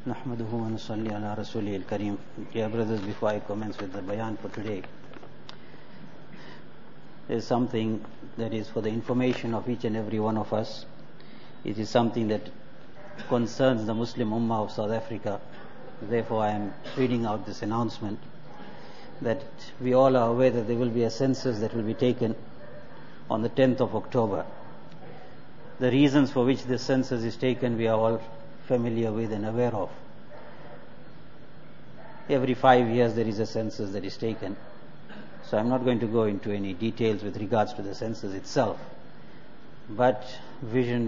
Nahmaduhu wa nusalli ala Rasulih al-Kareem. Dear brothers, before I commence with the bayan for today, there is something that is for the information of each and every one of us. It is something that concerns the Muslim Ummah of South Africa. Therefore, I am reading out this announcement that we all are aware that there will be a census that will be taken on the 10th of October. The reasons for which this census is taken, we are all familiar with and aware of. Every 5 years there is a census that is taken. So I'm not going to go into any details with regards to the census itself. But Vision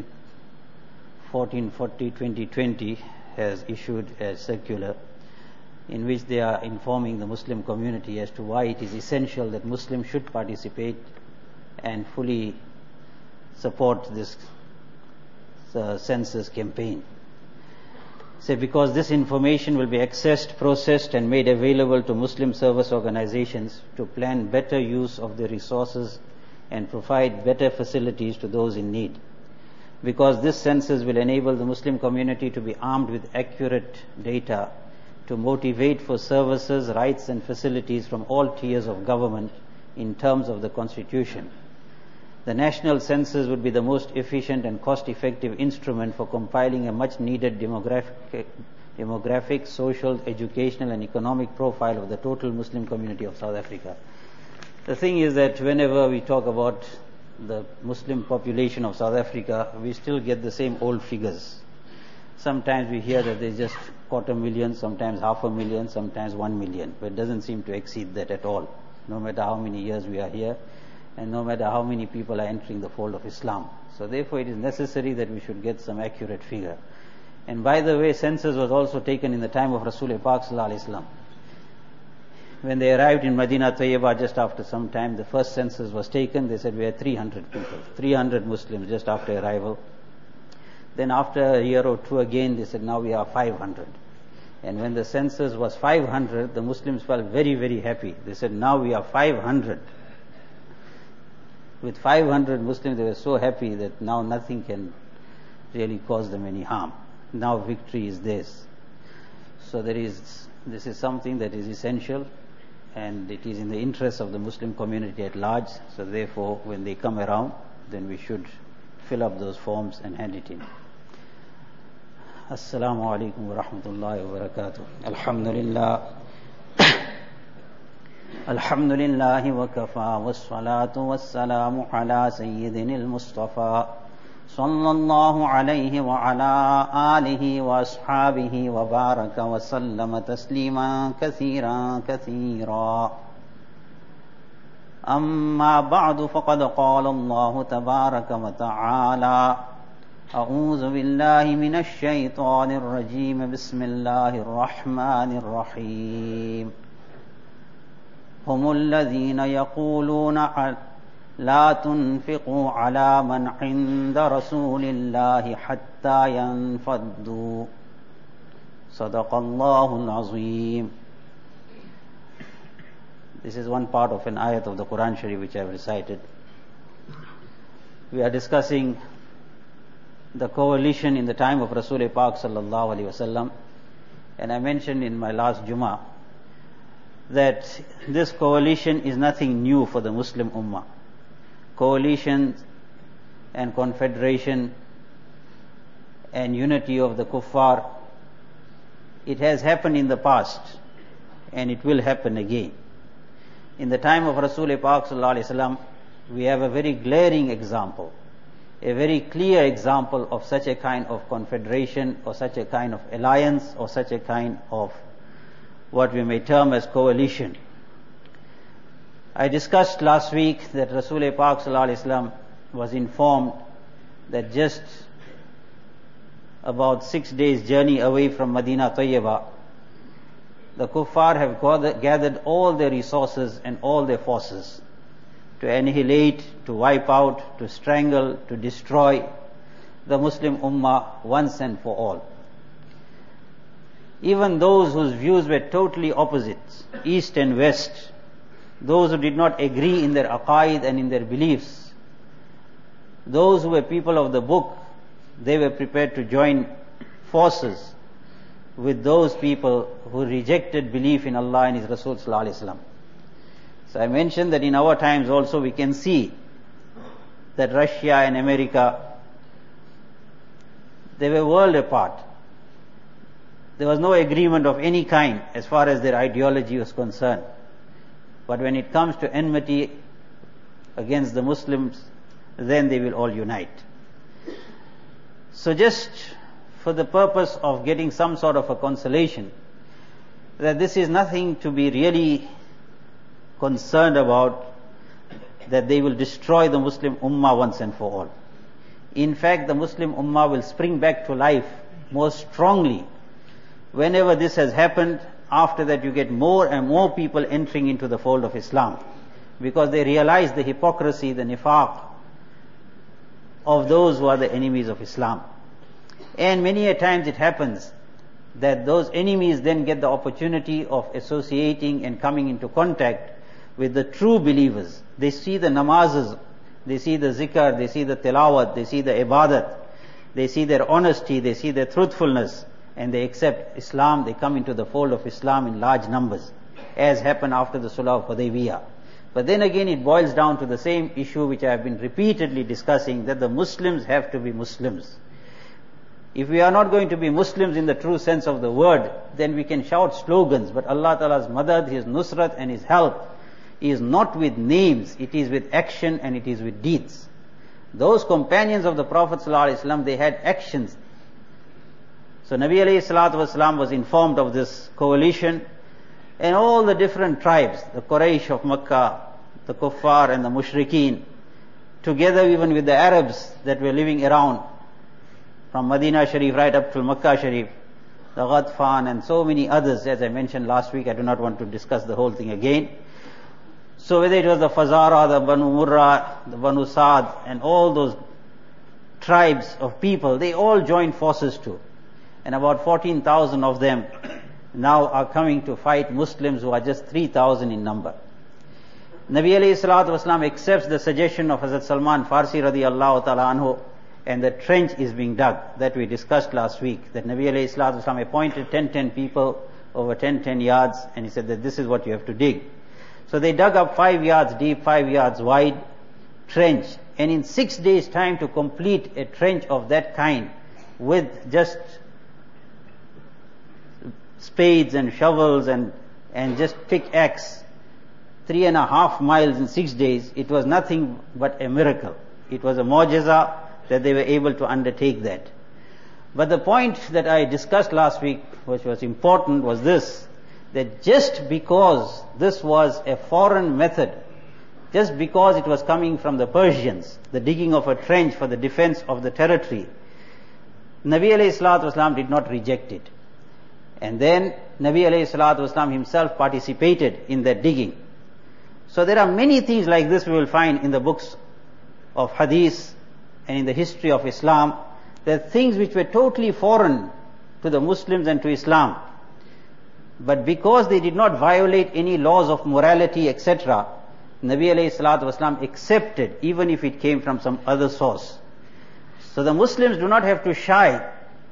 1440-2020 has issued a circular in which they are informing the Muslim community as to why it is essential that Muslims should participate and fully support this census campaign. Say because this information will be accessed, processed and made available to Muslim service organizations to plan better use of their resources and provide better facilities to those in need. Because this census will enable the Muslim community to be armed with accurate data to motivate for services, rights and facilities from all tiers of government in terms of the Constitution. The national census would be the most efficient and cost-effective instrument for compiling a much-needed demographic, social, educational and economic profile of the total Muslim community of South Africa. The thing is that whenever we talk about the Muslim population of South Africa, we still get the same old figures. Sometimes we hear that there's just 250,000, sometimes 500,000, sometimes 1 million, but it doesn't seem to exceed that at all, no matter how many years we are here. And no matter how many people are entering the fold of Islam. So therefore it is necessary that we should get some accurate figure. And by the way, census was also taken in the time of Rasul Pak Sallallahu Alaihi Wasallam. When they arrived in Medina Tayyibah just after some time, the first census was taken. They said we had 300 people, 300 Muslims just after arrival. Then after a year or two again, they said now we are 500. And when the census was 500, the Muslims felt very, very happy. They said now we are 500. With 500 Muslims, they were so happy that now nothing can really cause them any harm. Now victory is theirs. So this is something that is essential and it is in the interest of the Muslim community at large. So therefore, when they come around, then we should fill up those forms and hand it in. Assalamu alaikum wa rahmatullahi wa barakatuh. Alhamdulillah. الحمد لله وكفى والصلاة والسلام على سيدنا المصطفى صلى الله عليه وعلى آله وأصحابه وبارك وسلم تسليما كثيرا كثيرا أما بعد فقد قال الله تبارك وتعالى أعوذ بالله من الشيطان الرجيم بسم الله الرحمن الرحيم هم الذين يقولون لا تنفقوا على من عند رسول الله حتى ينفضوا صدق الله العظيم. This is one part of an ayat of the Quran Sharif which I have recited. We are discussing the coalition in the time of Rasul Pak Sallallahu Alaihi Wasallam, and I mentioned in my last Jummah that this coalition is nothing new for the Muslim Ummah. Coalition and confederation and unity of the kuffar, it has happened in the past and it will happen again. In the time of Rasul Pak Sallallahu Alaihi Wasallam, we have a very glaring example, a very clear example of such a kind of confederation or such a kind of alliance or such a kind of what we may term as coalition. I discussed last week that Rasul Pak Sallallahu Alaihi Wasallam was informed that just about 6 days journey away from Medina Tayyibah, the kuffar have gathered all their resources and all their forces to annihilate, to wipe out, to strangle, to destroy the Muslim Ummah once and for all. Even those whose views were totally opposite, east and west, those who did not agree in their aqaid and in their beliefs, those who were people of the book, they were prepared to join forces with those people who rejected belief in Allah and His Rasul sallallahu alaihi wasallam. So I mentioned that in our times also we can see that Russia and America, they were world apart. There was no agreement of any kind as far as their ideology was concerned. But when it comes to enmity against the Muslims, then they will all unite. So just for the purpose of getting some sort of a consolation, that this is nothing to be really concerned about, that they will destroy the Muslim Ummah once and for all. In fact, the Muslim Ummah will spring back to life more strongly whenever this has happened. After that you get more and more people entering into the fold of Islam, because they realize the hypocrisy, the nifaq of those who are the enemies of Islam. And many a times it happens that those enemies then get the opportunity of associating and coming into contact with the true believers. They see the namazes, they see the zikr, they see the tilawat, they see the ibadat, they see their honesty, they see their truthfulness, and they accept Islam. They come into the fold of Islam in large numbers, as happened after the Sulh of Hudaybiyah. But then again it boils down to the same issue which I have been repeatedly discussing, that the Muslims have to be Muslims. If we are not going to be Muslims in the true sense of the word, then we can shout slogans, but Allah Ta'ala's madad, His nusrat and His help is not with names, it is with action and it is with deeds. Those companions of the Prophet ﷺ, they had actions. So Nabi alayhi salatu wasalam was informed of this coalition, and all the different tribes, the Quraysh of Makkah, the Kuffar and the Mushrikeen, together even with the Arabs that were living around, from Medina Sharif right up to Makkah Sharif, the Ghatfan and so many others, as I mentioned last week. I do not want to discuss the whole thing again. So whether it was the Fazara, the Banu Murrah, the Banu Sa'd, and all those tribes of people, they all joined forces too. And about 14,000 of them now are coming to fight Muslims who are just 3,000 in number. Nabi alayhi salatu wasalam accepts the suggestion of Hazrat Salman Farsi radiyallahu ta'ala anhu, and the trench is being dug, that we discussed last week, that Nabi alayhi salatu wasalam appointed 10 people over 10 yards, and he said that this is what you have to dig. So they dug up 5 yards deep, 5 yards wide trench, and in 6 days' time to complete a trench of that kind with just spades and shovels and just pickaxe, 3.5 miles in 6 days, it was nothing but a miracle. It was a mu'jiza that they were able to undertake that. But the point that I discussed last week, which was important, was this, that just because this was a foreign method, just because it was coming from the Persians, the digging of a trench for the defense of the territory, Nabi alayhi salatu wasalam did not reject it. And then Nabi alayhi salatu wasalam himself participated in that digging. So there are many things like this we will find in the books of hadith and in the history of Islam. There are things which were totally foreign to the Muslims and to Islam. But because they did not violate any laws of morality, etc., Nabi alayhi salatu wasalam accepted, even if it came from some other source. So the Muslims do not have to shy.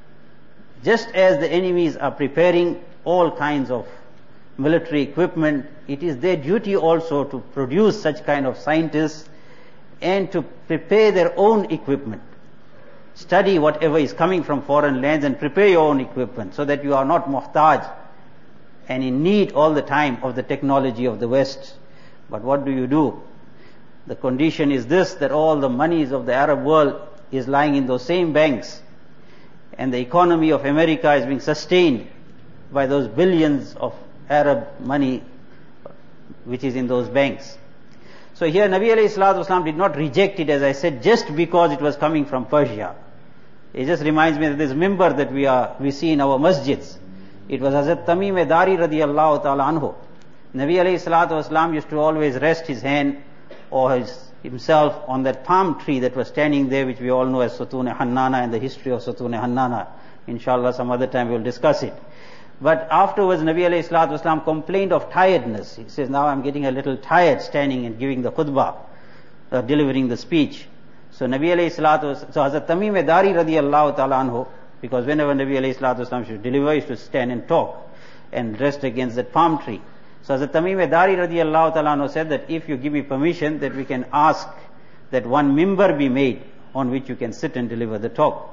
Just as the enemies are preparing all kinds of military equipment, it is their duty also to produce such kind of scientists and to prepare their own equipment. Study whatever is coming from foreign lands and prepare your own equipment, so that you are not muhtaj and in need all the time of the technology of the West. But what do? The condition is this, that all the monies of the Arab world is lying in those same banks, and the economy of America is being sustained by those billions of Arab money which is in those banks. So here Nabi alayhi salatu wasalam did not reject it, as I said, just because it was coming from Persia. It just reminds me of this mimbar that we see in our masjids. It was Hazrat Tamim Dari radiyallahu ta'ala anhu. Nabi alayhi salatu wasalam used to always rest his hand or himself on that palm tree that was standing there, which we all know as Satun Hannana, and the history of Satun Hannana. Inshallah some other time we will discuss it. But afterwards Nabi alayhi salatu wasalam complained of tiredness. He says, now I'm getting a little tired standing and giving the khutbah, delivering the speech. So Nabi alayhi salatu wasalam, so Hazrat Tamim Dari radiyallahu ta'ala anhu, Because whenever Nabi alayhi salatu wasalam should deliver, he used to stand and talk and rest against that palm tree. So Hazrat Tamim Dari radiallahu ta'ala anhu said that if you give me permission, that we can ask that one mimbar be made on which you can sit and deliver the talk.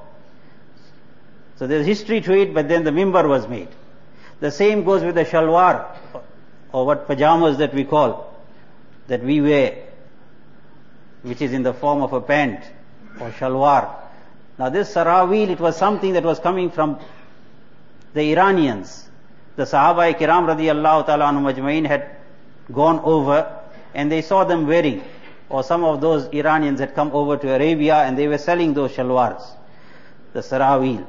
So there's history to it, but then the mimbar was made. The same goes with the shalwar, or what pajamas that we call, that we wear, which is in the form of a pant or shalwar. Now this sarawil, it was something that was coming from the Iranians. The Sahaba Kiram radiyallahu ta'ala anhum ajma'in had gone over and they saw them wearing, or some of those Iranians had come over to Arabia and they were selling those shalwars, the sarawil.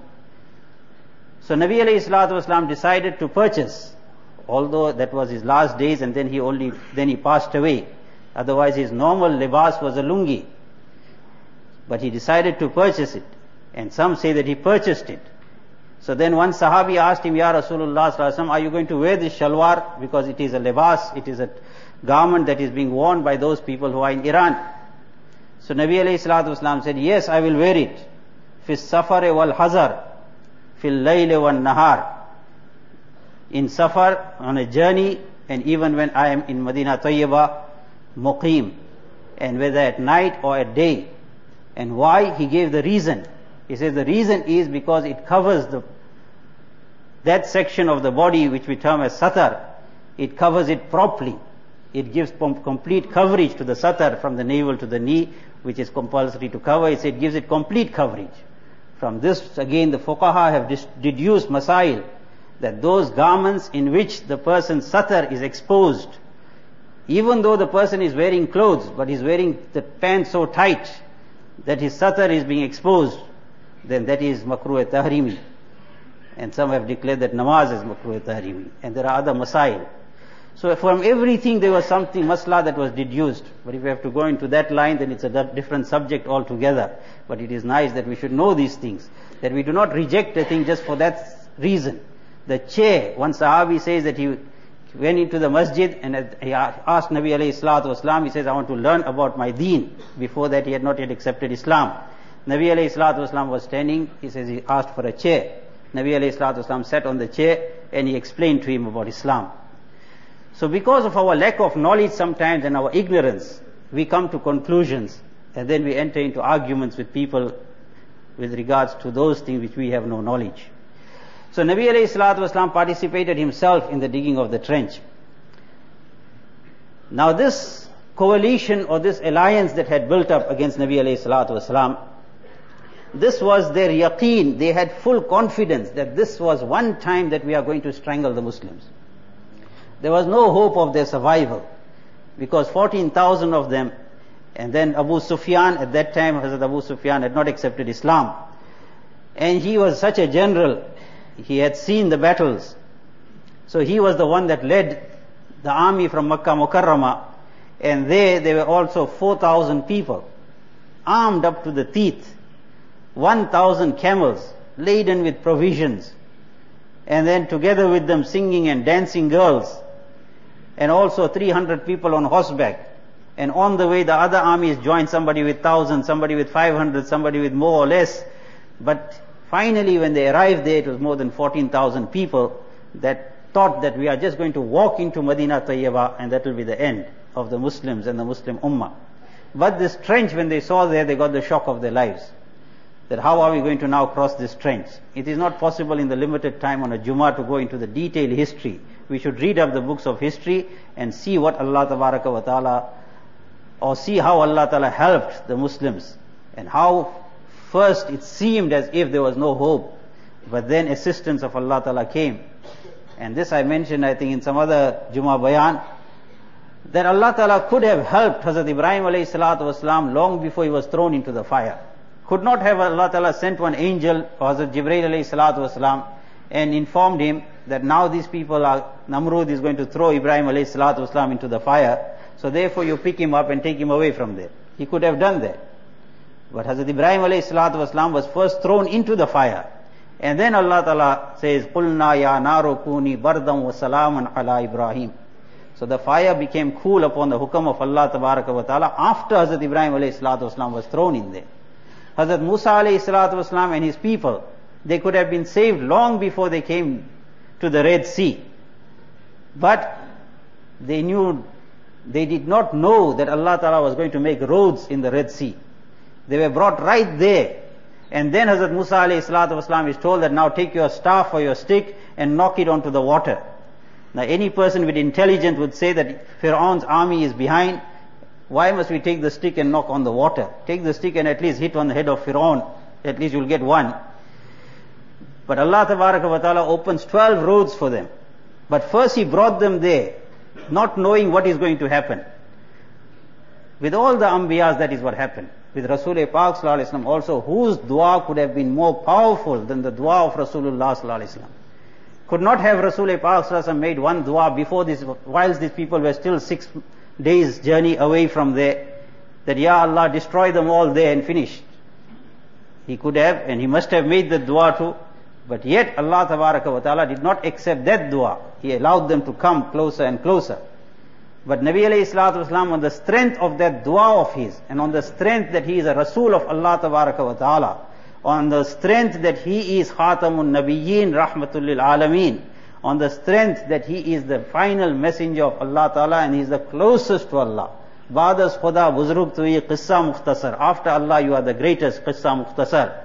So Nabi alayhi salatu wasalam decided to purchase, although that was his last days and then he passed away. Otherwise his normal libas was a lungi. But he decided to purchase it. And some say that he purchased it. So then one Sahabi asked him, Ya Rasulullah sallallahu alaihi wasallam, are you going to wear this shalwar? Because it is a libas, it is a garment that is being worn by those people who are in Iran. So Nabi alayhi salatu wasalam said, yes, I will wear it. Fis safar wal hazar, fil layl wal nahar. In safar, on a journey, and even when I am in Madinah Tayyibah, muqim, and whether at night or at day. And why? He gave the reason. He says the reason is because it covers that section of the body which we term as satar. It covers it properly. It gives complete coverage to the satar from the navel to the knee, which is compulsory to cover. It gives it complete coverage. From this, again, the fuqaha have deduced masail, that those garments in which the person's satar is exposed, even though the person is wearing clothes, but he's wearing the pants so tight that his satar is being exposed, then that is makruh tahrimi. And some have declared that namaz is makruh tahrimi. And there are other masail. So from everything there was something masla that was deduced. But if we have to go into that line, then it's a different subject altogether. But it is nice that we should know these things, that we do not reject a thing just for that reason. The chair, one Sahabi says that he went into the masjid and he asked Nabi alayhi salatu wasalam, he says, I want to learn about my deen. Before that he had not yet accepted Islam. Nabi alayhi salatu wasalam was standing, he says he asked for a chair. Nabi alayhi salatu wasalam sat on the chair and he explained to him about Islam. So because of our lack of knowledge sometimes and our ignorance, we come to conclusions and then we enter into arguments with people with regards to those things which we have no knowledge. So Nabi alayhi salatu wasalam participated himself in the digging of the trench. Now this coalition or this alliance that had built up against Nabi alayhi salatu wasalam, this was their yaqeen. They had full confidence that this was one time that we are going to strangle the Muslims. There was no hope of their survival, because 14,000 of them, and then Abu Sufyan, at that time Hazrat Abu Sufyan had not accepted Islam, and he was such a general, he had seen the battles, so he was the one that led the army from Makkah Mukarramah, and there were also 4,000 people armed up to the teeth, 1,000 camels laden with provisions, and then together with them singing and dancing girls, and also 300 people on horseback. And on the way the other armies joined, somebody with 1,000, somebody with 500, somebody with more or less. But finally when they arrived there, it was more than 14,000 people that thought that we are just going to walk into Madinah Tayyibah and that will be the end of the Muslims and the Muslim Ummah. But this trench, when they saw there, they got the shock of their lives. That how are we going to now cross this trench? It is not possible in the limited time on a Jummah to go into the detailed history. We should read up the books of history and see what Allah Tabaraka wa Ta'ala, or see how Allah Ta'ala helped the Muslims, and how first it seemed as if there was no hope, but then assistance of Allah Ta'ala came. And this I mentioned, I think, in some other Jummah bayan, that Allah Ta'ala could have helped Hazrat Ibrahim alayhi salatu wasalam long before he was thrown into the fire. Could not have Allah Ta'ala sent one angel, Hazrat Jibreel alayhi salatu wasalam, and informed him that now these people are, Namrud is going to throw Ibrahim alayhi salatu wasalam into the fire, so therefore you pick him up and take him away from there. He could have done that. But Hazrat Ibrahim alayhi salatu wasalam was first thrown into the fire. And then Allah Ta'ala says, قُلْنَا يَا نَارُ كُونِي بَرْدًا وَسَلَامًا عَلَى Ibrahim. So the fire became cool upon the hukam of Allah Tabaraka wa Ta'ala after Hazrat Ibrahim alayhi salatu wasalam was thrown in there. Hazrat Musa alayhi salatu wasalam and his people, They could have been saved long before they came to the Red Sea. But they did not know that Allah Ta'ala was going to make roads in the Red Sea. They were brought right there. And then Hazrat Musa alayhi salatu wasalam is told that now take your staff or your stick and knock it onto the water. Now any person with intelligence would say that Fir'aun's army is behind. Why must we take the stick and knock on the water? Take the stick and at least hit on the head of Fir'aun. At least you'll get one. But Allah Tabaraka wa Ta'ala opens 12 roads for them. But first He brought them there, not knowing what is going to happen. With all the Anbiyas, that is what happened. With Rasul-e Pak Sallallahu Alaihi Wasallam also, whose dua could have been more powerful than the dua of Rasulullah Sallallahu Alaihi Wasallam? Could not have Rasul-e Pak Sallallahu Alaihi Wasallam made one dua before this, whilst these people were still 6 days journey away from there, that Ya Allah, destroy them all there and finish. He could have, and he must have made the dua too, but yet Allah Tabaraka wa Ta'ala did not accept that dua. He allowed them to come closer and closer. But Nabi alayhi salatu wasalam, on the strength of that dua of his, and on the strength that he is a Rasul of Allah Tabaraka wa Ta'ala, on the strength that he is Khatamun Nabiyyin Rahmatul lil Alameen, on the strength that he is the final messenger of Allah Ta'ala and he is the closest to Allah. Ba'das Khuda Buzrug Tui Qissa Mukhtasar. After Allah you are the greatest Qissa Mukhtasar.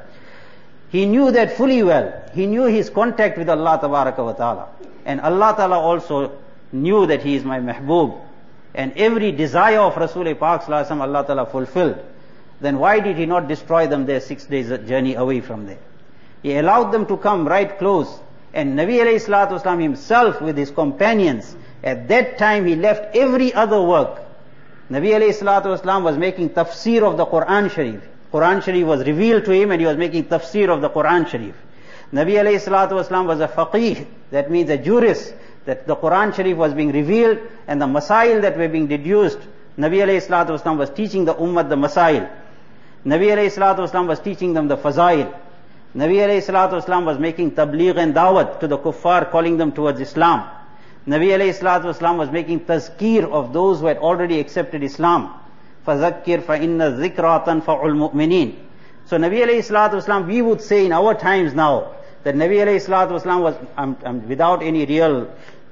He knew that fully well. He knew his contact with Allah Tabaraka wa Ta'ala. And Allah Ta'ala also knew that he is my Mahbub. And every desire of Rasul-e Pak Sallallahu Alaihi Wasallam Allah Ta'ala fulfilled. Then why did He not destroy them there 6 days journey away from there? He allowed them to come right close. And Nabi alayhi salatu wasalam himself with his companions, at that time he left every other work. Nabi alayhi salatu wasalam was making tafsir of the Quran Sharif. Quran Sharif was revealed to him and he was making tafsir of the Quran Sharif. Nabi alayhi salatu wasalam was a faqih, that means a jurist, that the Quran Sharif was being revealed and the masail that were being deduced, Nabi alayhi salatu wasalam was teaching the ummah the masail. Nabi alayhi salatu wasalam was teaching them the fazail. Nabi alayhi salatu wasalam was making tabligh and dawat to the kuffar, calling them towards Islam. Nabi alayhi salatu wasalam was making tazkir of those who had already accepted Islam. فَذَكِّرْ فَإِنَّ الذِّكْرَى تَنْفَعُ الْمُؤْمِنِينَ. So Nabi alayhi salatu wasalam, we would say in our times now, that Nabi alayhi salatu wasalam was, without any real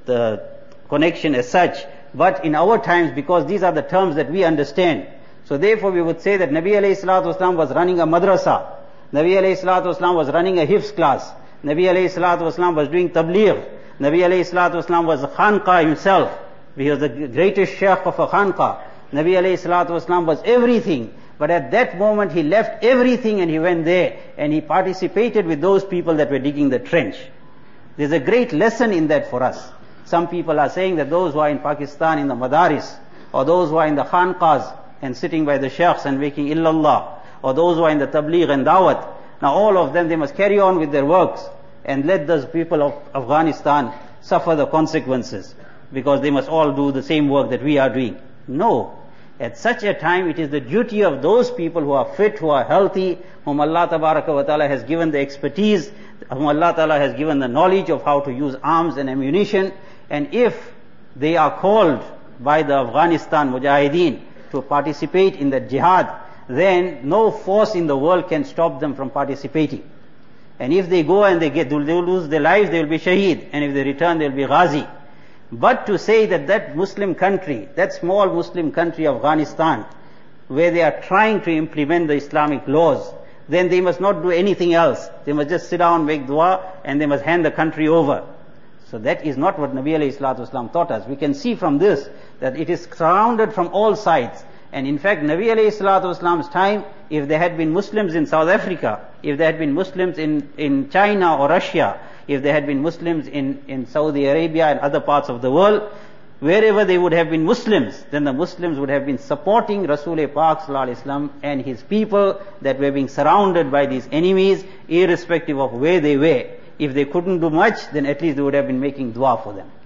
connection as such, but in our times, because these are the terms that we understand, so therefore we would say that Nabi alayhi salatu wasalam was running a madrasa. Nabi alayhi salatu wasalam was running a hifz class. Nabi alayhi salatu wasalam was doing tabligh. Nabi alayhi salatu wasalam was a khanqa himself. He was the greatest sheikh of a khanqa. Nabi alayhi salatu wasalam was everything. But at that moment he left everything and he went there and he participated with those people that were digging the trench. There's a great lesson in that for us. Some people are saying that those who are in Pakistan in the madaris, or those who are in the khanqas and sitting by the sheikhs and making illallah, or those who are in the tabligh and dawat, now all of them, they must carry on with their works and let those people of Afghanistan suffer the consequences, because they must all do the same work that we are doing. No. At such a time, it is the duty of those people who are fit, who are healthy, whom Allah Tabaraka wa Ta'ala has given the expertise, whom Allah Ta'ala has given the knowledge of how to use arms and ammunition, and if they are called by the Afghanistan Mujahideen to participate in the jihad, then no force in the world can stop them from participating. And if they go and they will lose their lives, they will be shaheed, and if they return, they will be ghazi. But to say that that Muslim country, that small Muslim country Afghanistan, where they are trying to implement the Islamic laws, then they must not do anything else. They must just sit down, make dua, and they must hand the country over. So that is not what Nabi alayhi salatu wasalam taught us. We can see from this that it is surrounded from all sides. And in fact, Nabi alayhi salatu wasalam's time, if there had been Muslims in South Africa, if there had been Muslims in China or Russia, if there had been Muslims in Saudi Arabia and other parts of the world, wherever they would have been Muslims, then the Muslims would have been supporting Rasul-e Pak Sallallahu Alaihi Wasallam and his people that were being surrounded by these enemies, irrespective of where they were. If they couldn't do much, then at least they would have been making dua for them.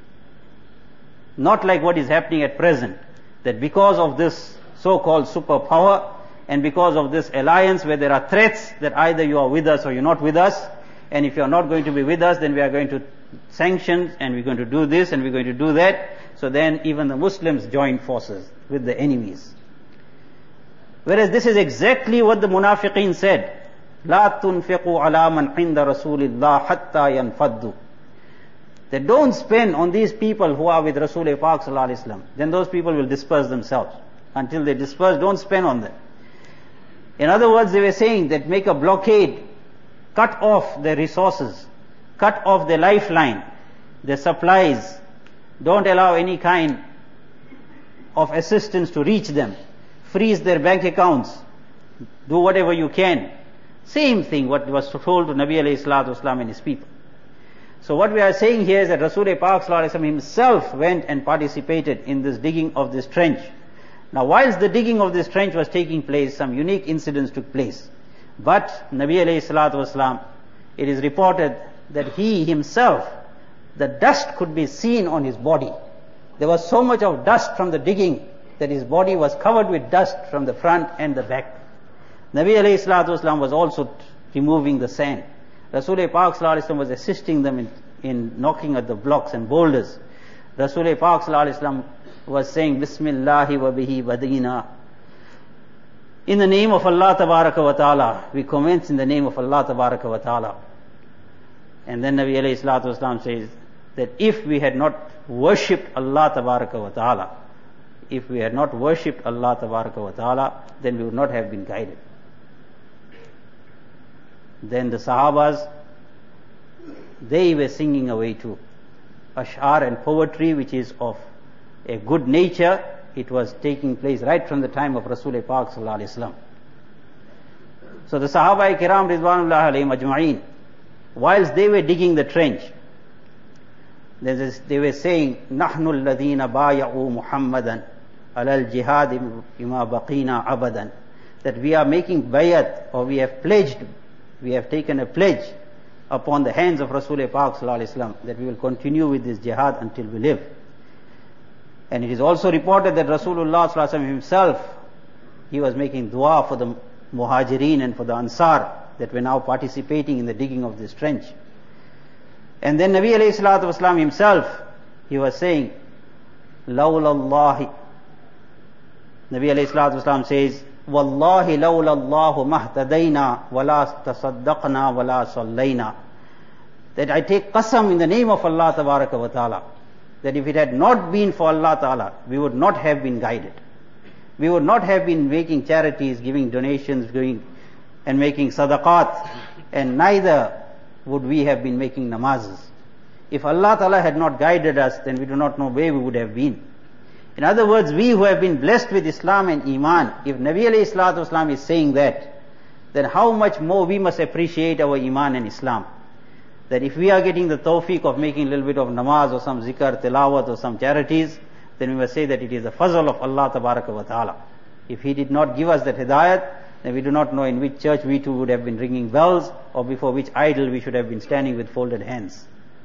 Not like what is happening at present, that because of this so-called superpower, and because of this alliance where there are threats that either you are with us or you're not with us, and if you are not going to be with us, then we are going to sanction, and we're going to do this, and we're going to do that. So then even the Muslims join forces with the enemies. Whereas this is exactly what the munafiqeen said. لا تنفقوا على من عند رسول الله حتى ينفضوا. That don't spend on these people who are with Rasul Pak sallallahu alaihi wasallam. Then those people will disperse themselves. Until they disperse, don't spend on them. In other words, they were saying that make a blockade, cut off their resources, cut off their lifeline, their supplies. Don't allow any kind of assistance to reach them. Freeze their bank accounts. Do whatever you can. Same thing what was told to Nabi alayhi salatu wasalam and his people. So what we are saying here is that Rasul Pak sallallahu alaihi wasallam himself went and participated in this digging of this trench. Now whilst the digging of this trench was taking place, some unique incidents took place. But Nabi alayhi salatu wasalam, it is reported that he himself, the dust could be seen on his body. There was so much of dust from the digging that his body was covered with dust from the front and the back. Nabi alayhi salatu wasalam was also removing the sand. Rasul Pak sallallahu alaihi wasallam was assisting them in knocking at the blocks and boulders. Rasul Pak sallallahu alaihi wasallam was saying, Bismillahi wa bihi badina. In the name of Allah tabaraka wa ta'ala. We commence in the name of Allah tabaraka wa ta'ala. And then Nabi alayhi salatu wasalam says that if we had not worshipped Allah tabaraka wa ta'ala, if we had not worshipped Allah tabaraka wa ta'ala, then we would not have been guided. Then the Sahabas, they were singing away too. Ash'ar and poetry which is of a good nature, it was taking place right from the time of Rasul Pak sallallahu alaihi wasallam. So the Sahaba Kiram Ridwanullah alayhim ajma'in, whilst they were digging the trench, they were saying, Nahnu alladhina baya'u Muhammadan alal jihad bima baqina abadan. That we are making bayat, or we have pledged, we have taken a pledge upon the hands of Rasul Pak sallallahu alaihi wasallam that we will continue with this jihad until we live. And it is also reported that Rasulullah sallallahu alaihi wasallam himself, he was making dua for the Muhajirin and for the Ansar that were now participating in the digging of this trench. And then Nabi alayhi salatu wasalam himself, he was saying, Lawlallahi. Nabi alayhi salatu wasalam says, Wallahi lawlallahu mahtadayna wala tasaddaqna wala sallayna. That I take qasam in the name of Allah tabaraka wa ta'ala, that if it had not been for Allah ta'ala, we would not have been guided. We would not have been making charities, giving donations, and making sadaqat, and neither would we have been making namazes. If Allah ta'ala had not guided us, then we do not know where we would have been. In other words, we who have been blessed with Islam and Iman, if Nabi alayhi salatu wasalam is saying that, then how much more we must appreciate our Iman and Islam. That if we are getting the tawfiq of making a little bit of namaz or some zikr, tilawat or some charities, then we must say that it is the fazl of Allah tabaraka wa ta'ala. If He did not give us that hidayat, then we do not know in which church we too would have been ringing bells, or before which idol we should have been standing with folded hands.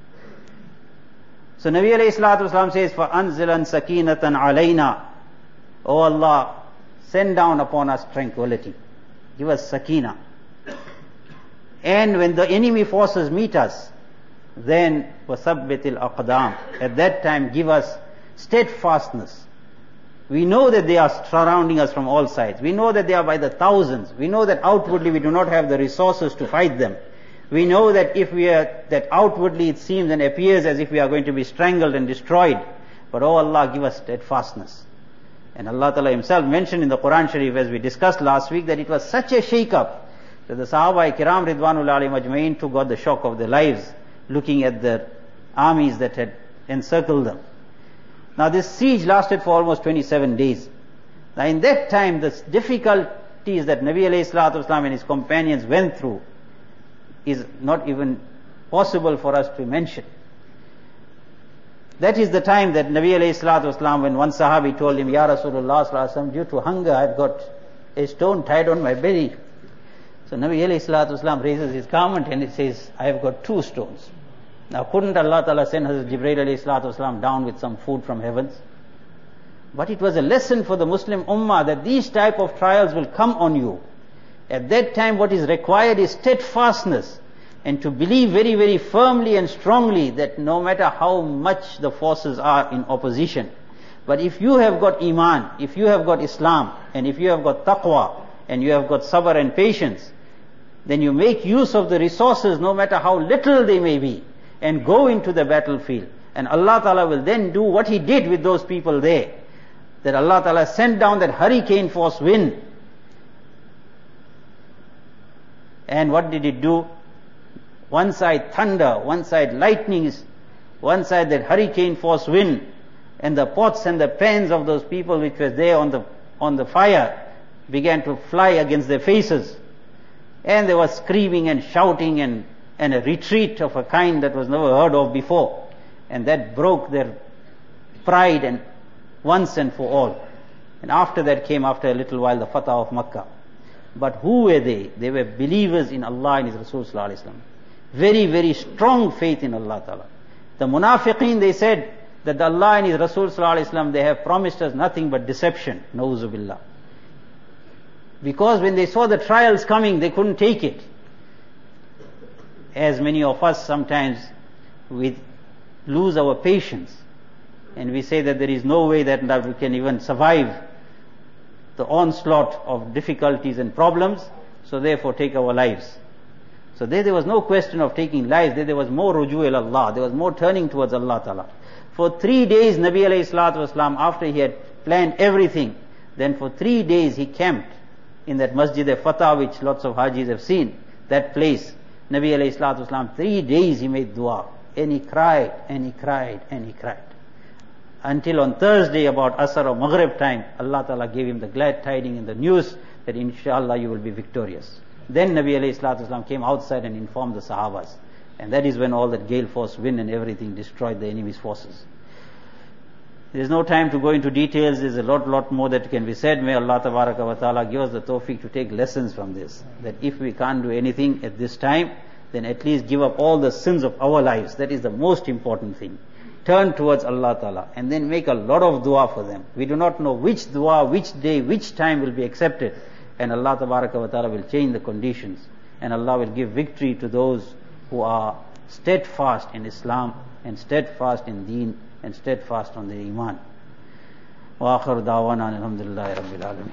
So Nabi alayhi salatu wasalam says, فَأَنزِلًا سَكِينَةً عَلَيْنَا. O Allah, send down upon us tranquility. Give us sakina. And when the enemy forces meet us, then وَثَبِّتِ الْأَقْدَامِ. At that time give us steadfastness. We know that they are surrounding us from all sides. We know that they are by the thousands. We know that outwardly we do not have the resources to fight them. We know that that outwardly it seems and appears as if we are going to be strangled and destroyed. But oh Allah, give us steadfastness. And Allah Ta'ala Himself mentioned in the Quran Sharif, as we discussed last week, that it was such a shake-up that the Sahaba Kiram Ridwanullah alayhim ajma'in too got the shock of their lives, looking at the armies that had encircled them. Now this siege lasted for almost 27 days. Now in that time, the difficulties that Nabi alayhi salatu wasalam and his companions went through is not even possible for us to mention. That is the time that Nabi alayhi salatu wasalam, when one Sahabi told him, Ya Rasulullah sallallahu alaihi wasallam, due to hunger I've got a stone tied on my belly. So Nabi alayhi salatu wasalam raises his garment and it says, I have got 2 stones. Now couldn't Allah Ta'ala send Hazrat Jibreel alayhi salatu wasalam down with some food from heavens? But it was a lesson for the Muslim Ummah that these type of trials will come on you. At that time what is required is steadfastness, and to believe very, very firmly and strongly that no matter how much the forces are in opposition, but if you have got Iman, if you have got Islam, and if you have got taqwa, and you have got sabr and patience, then you make use of the resources, no matter how little they may be, and go into the battlefield. And Allah Ta'ala will then do what He did with those people there. That Allah Ta'ala sent down that hurricane force wind. And what did it do? One side thunder, one side lightnings, one side that hurricane force wind, and the pots and the pans of those people which were there on the fire began to fly against their faces. And they were screaming and shouting and a retreat of a kind that was never heard of before. And that broke their pride and once and for all. And after that came, after a little while, the Fatah of Makkah. But who were they? They were believers in Allah and His Rasul Sallallahu Alaihi Wasallam. Very, very strong faith in Allah Ta'ala. The Munafiqeen, they said that Allah and His Rasul Sallallahu Alaihi Wasallam, they have promised us nothing but deception. Na'uzu billah. Because when they saw the trials coming, they couldn't take it. As many of us sometimes, we lose our patience. And we say that there is no way that we can even survive the onslaught of difficulties and problems, so therefore take our lives. So there was no question of taking lives, there was more ruju' ila Allah, there was more turning towards Allah Ta'ala. For 3 days, Nabi alayhi salatu wasalam, after he had planned everything, then for 3 days he camped in that Masjid al-Fatah, which lots of Hajis have seen, that place. Nabi alayhi salatu wasalam, 3 days he made dua, and he cried, and he cried, and he cried. Until on Thursday about Asr or Maghrib time, Allah Ta'ala gave him the glad tidings and the news that inshallah you will be victorious. Then Nabi alayhi salatu wasalam came outside and informed the Sahabas. And that is when all that gale force wind and everything destroyed the enemy's forces. There is no time to go into details. There is a lot more that can be said. May Allah Tabaraka wa Ta'ala give us the tawfiq to take lessons from this. That if we can't do anything at this time, then at least give up all the sins of our lives. That is the most important thing. Turn towards Allah Ta'ala and then make a lot of dua for them. We do not know which dua, which day, which time will be accepted. And Allah Tabaraka wa Ta'ala will change the conditions. And Allah will give victory to those who are steadfast in Islam and steadfast in Deen and steadfast on the Iman. Wa akhir da'wana alhamdulillahi rabbil alamin.